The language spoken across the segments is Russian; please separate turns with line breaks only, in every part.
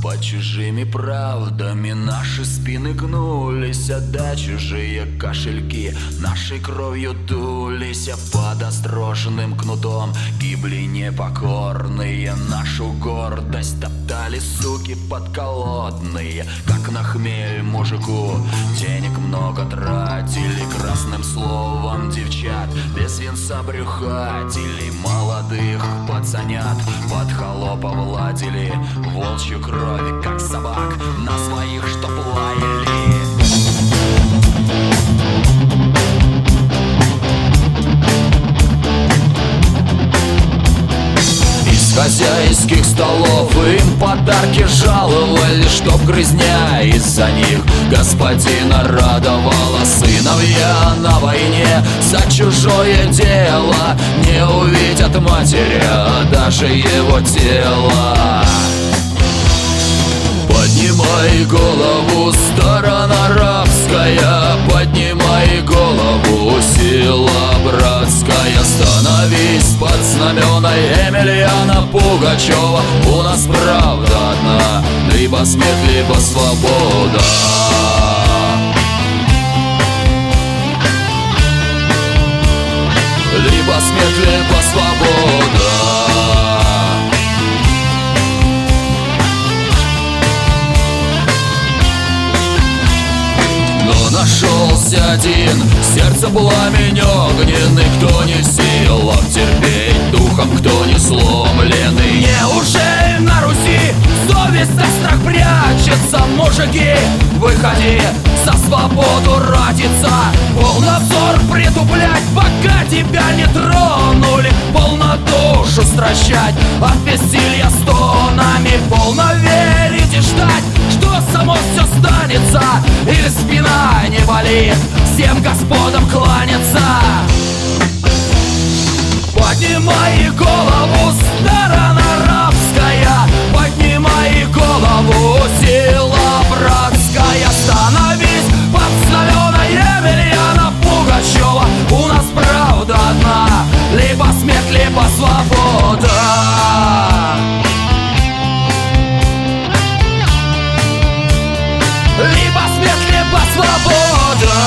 Под чужими правдами наши спины гнулись, отдай чужие кошельки нашей кровью дулись, под остроженным кнутом гибли непокорные. Нашу гордость топтали суки подколодные, как на хмель мужику денег много тратили, красным словом девчат без венца брюхатели, молодых пацанят под холопов ладили, волчью крови, как собак, на своих, чтоб лаяли. Из хозяйских столов им подарки жаловали, чтоб грызня из-за них господина радовала. Сыновья на войне за чужое дело не увидят матеря, даже его тело. Поднимай голову, сторона рабская, поднимай голову, сила братская. Становись под знамена Емельяна Пугачева. У нас правда одна, либо смерть, либо свобода. Либо смерть, либо свобода. Нашелся один, сердце пламень огненный, кто не в силах терпеть, духом кто не сломленный. Неужели на Руси совесть да страх прячется? Мужики, выходи, за свободу ратиться. Полно взор притуплять, пока тебя не тронули. Полно душу стращать от бессилья стонами. Полно верить и ждать, что само все станется, или спина не болит всем господам кланяться. Поднимай голову, сторона рабская, поднимай голову, сила братская. Становись под знамена Емельяна Пугачева. У нас правда одна, либо смерть, либо свобода. Либо смерть, либо свобода.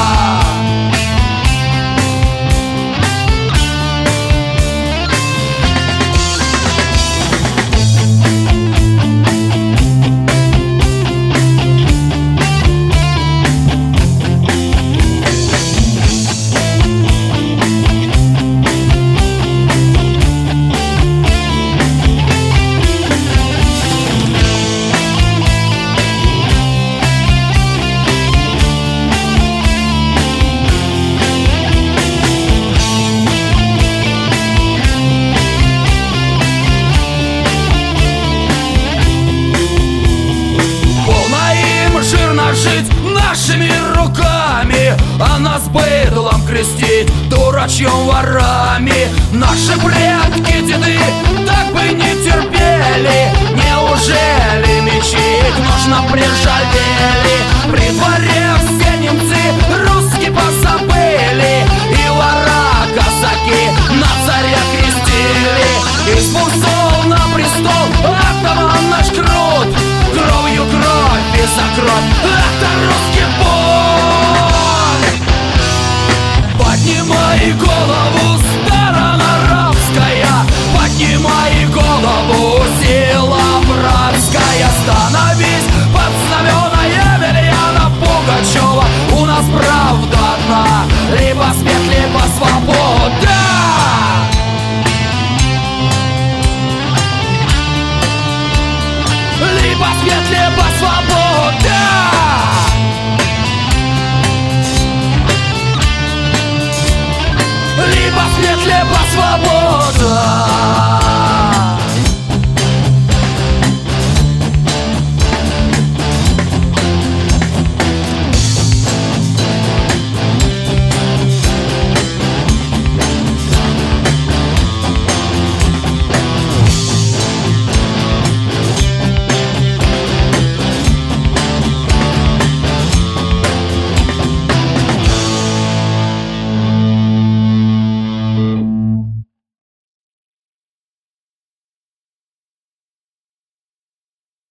Жить нашими руками, а нас быдлом крестить, дурачьем ворами. Наши предки, деды, так бы не терпели. Неужели мечи к ножнам прижалели? При дворе все немцы